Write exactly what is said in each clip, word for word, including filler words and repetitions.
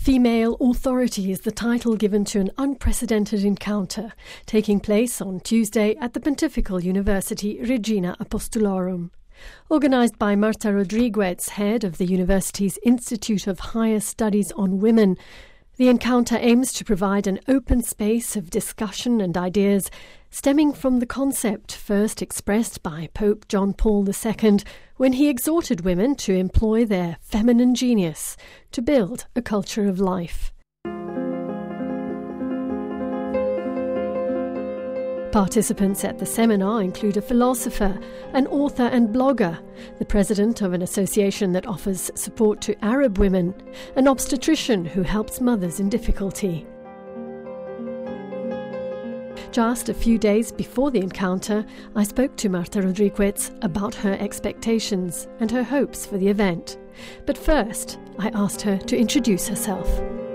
Female Authority is the title given to an unprecedented encounter taking place on Tuesday at the Pontifical University Regina Apostolorum. Organised by Marta Rodriguez, head of the university's Institute of Higher Studies on Women, the encounter aims to provide an open space of discussion and ideas stemming from the concept first expressed by Pope John Paul the Second when he exhorted women to employ their feminine genius to build a culture of life. Participants at the seminar include a philosopher, an author and blogger, the president of an association that offers support to Arab women, an obstetrician who helps mothers in difficulty. Just a few days before the encounter, I spoke to Marta Rodriguez about her expectations and her hopes for the event. But first, I asked her to introduce herself.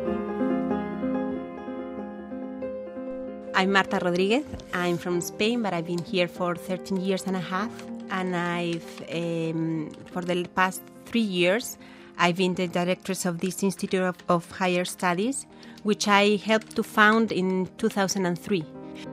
I'm Marta Rodriguez. I'm from Spain, but I've been here for thirteen years and a half. And I've, um, for the past three years, I've been the directress of this Institute of, of Higher Studies, which I helped to found in two thousand three.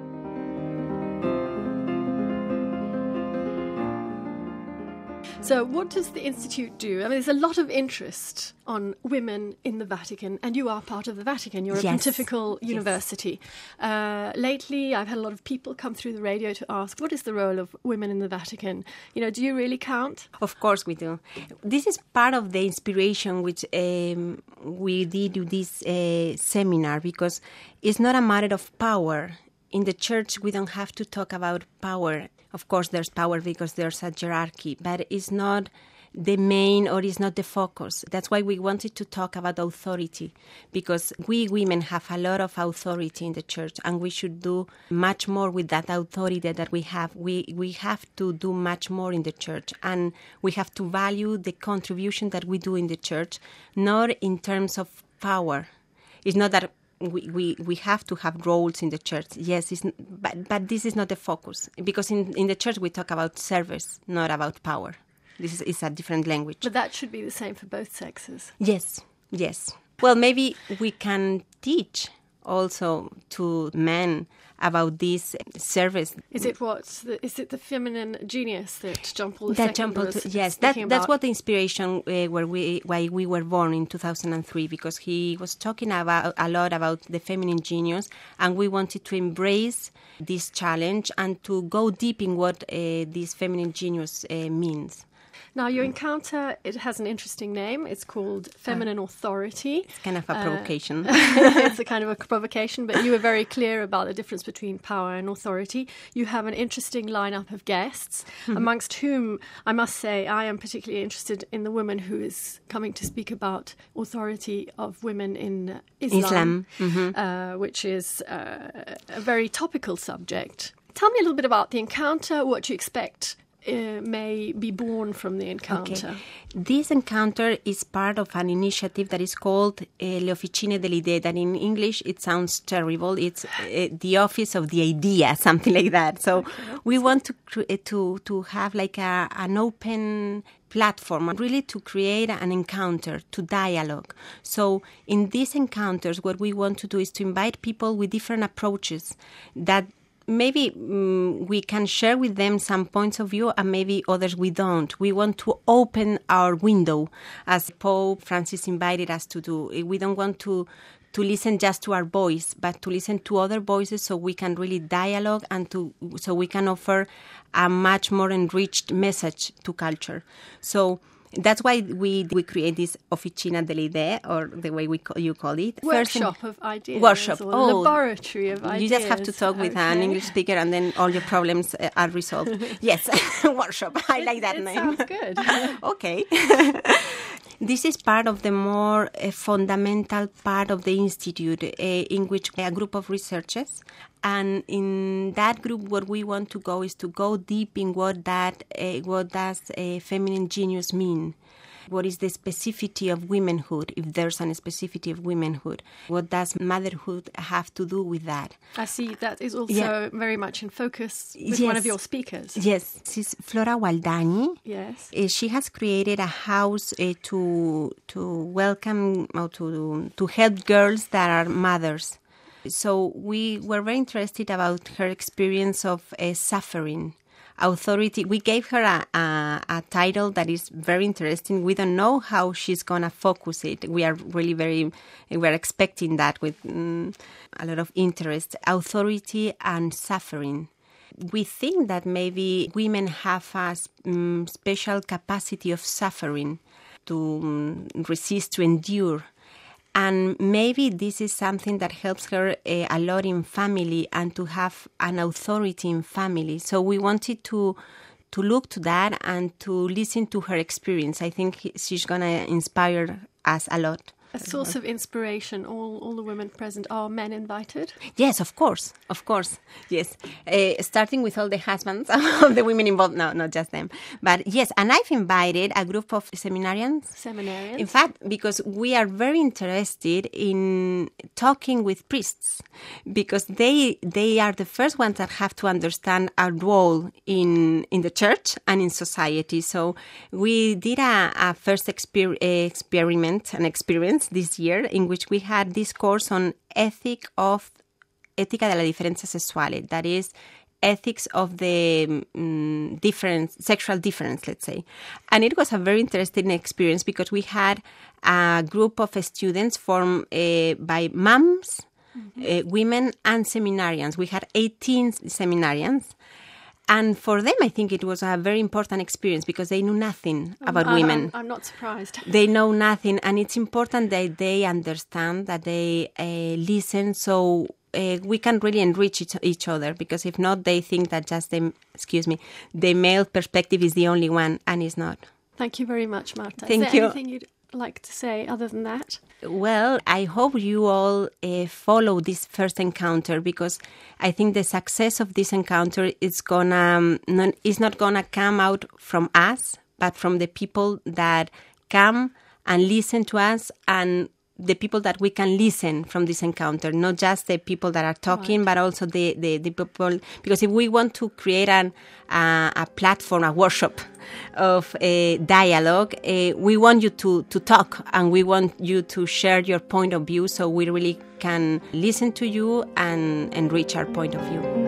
So what does the Institute do? I mean, there's a lot of interest on women in the Vatican, and you are part of the Vatican. You're a yes. pontifical yes. university. Uh, lately, I've had a lot of people come through the radio to ask, what is the role of women in the Vatican? You know, do you really count? Of course we do. This is part of the inspiration which um, we did with this uh, seminar, because it's not a matter of power. In the church, we don't have to talk about power. Of course, there's power because there's a hierarchy, but it's not the main or it's not the focus. That's why we wanted to talk about authority, because we women have a lot of authority in the church, and we should do much more with that authority that we have. We we have to do much more in the church, and we have to value the contribution that we do in the church, not in terms of power. It's not that We, we we have to have roles in the church, yes, it's, but but this is not the focus, because in, in the church we talk about service, not about power. This is it's a different language. But that should be the same for both sexes. Yes, yes. Well, maybe we can teach also to men about this service. Is it what? The, is it the feminine genius that John Paul the That Second John Paul, was yes, that, speaking that's about? what the inspiration uh, where we why we were born in two thousand three, because he was talking about a lot about the feminine genius, and we wanted to embrace this challenge and to go deep in what uh, this feminine genius uh, means. Now, your encounter, it has an interesting name. It's called Feminine Authority. It's kind of a provocation. Uh, it's a kind of a provocation, but you were very clear about the difference between power and authority. You have an interesting lineup of guests, mm-hmm. amongst whom, I must say, I am particularly interested in the woman who is coming to speak about authority of women in Islam, Islam. Mm-hmm. uh, which is uh, a very topical subject. Tell me a little bit about the encounter, what you expect Uh, may be born from the encounter. Okay. This encounter is part of an initiative that is called uh, Le Officine dell'Idea, that in English it sounds terrible. It's uh, the office of the idea, something like that. So okay, we want to uh, to to have like a, an open platform, really to create an encounter, to dialogue. So in these encounters, what we want to do is to invite people with different approaches that maybe um, we can share with them some points of view, and maybe others we don't. We want to open our window, as Pope Francis invited us to do. We don't want to to listen just to our voice, but to listen to other voices, so we can really dialogue and to so we can offer a much more enriched message to culture. So that's why we we create this Officina dell'Idea, or the way we call, you call it. Workshop First, of ideas. Workshop. Or oh, laboratory of ideas. You just have to talk with okay. an English speaker, and then all your problems uh, are resolved. Yes, workshop. I it, like that it name. Sounds good. Okay. This is part of the more uh, fundamental part of the Institute, uh, in which a group of researchers, and in that group, what we want to go is to go deep in what that uh, what does uh, feminine genius mean. What is the specificity of womanhood, if there's a specificity of womanhood? What does motherhood have to do with that? I see that is also Yeah. very much in focus with Yes. one of your speakers. Yes, this is Flora Waldani. Yes. Uh, she has created a house uh, to to welcome or to to help girls that are mothers. So we were very interested about her experience of uh, suffering. Authority. We gave her a, a, a title that is very interesting. We don't know how she's going to focus it. We are really very, we're expecting that with mm, a lot of interest. Authority and suffering. We think that maybe women have a um, special capacity of suffering to um, resist, to endure. And maybe this is something that helps her uh, a lot in family and to have an authority in family. So we wanted to to look to that and to listen to her experience. I think she's going to inspire us a lot. A source of inspiration. All all the women present, are men invited? Yes, of course, of course, yes. Uh, starting with all the husbands of the women involved. No, not just them. But yes, and I've invited a group of seminarians. Seminarians? In fact, because we are very interested in talking with priests, because they they are the first ones that have to understand our role in in the church and in society. So we did a, a first exper- experiment, an experience this year in which we had this course on ethic of ética de la diferencia sexual, that is ethics of the um, difference, sexual difference, let's say. And it was a very interesting experience because we had a group of students formed uh, by moms, mm-hmm. uh, women and seminarians. We had eighteen seminarians. And for them, I think it was a very important experience because they knew nothing about I'm, women. I'm, I'm not surprised. They know nothing. And it's important that they understand, that they uh, listen, so uh, we can really enrich each, each other. Because if not, they think that just the, excuse me, the male perspective is the only one, and it's not. Thank you very much, Marta. Thank Is there you. anything you'd like to say other than that? Well, I hope you all uh, follow this first encounter, because I think the success of this encounter is gonna um, non, is not gonna come out from us, but from the people that come and listen to us, and the people that we can listen from this encounter, not just the people that are talking, right. but also the, the, the people. Because if we want to create an, uh, a platform, a workshop of a dialogue, uh, we want you to, to talk, and we want you to share your point of view, so we really can listen to you and enrich our point of view.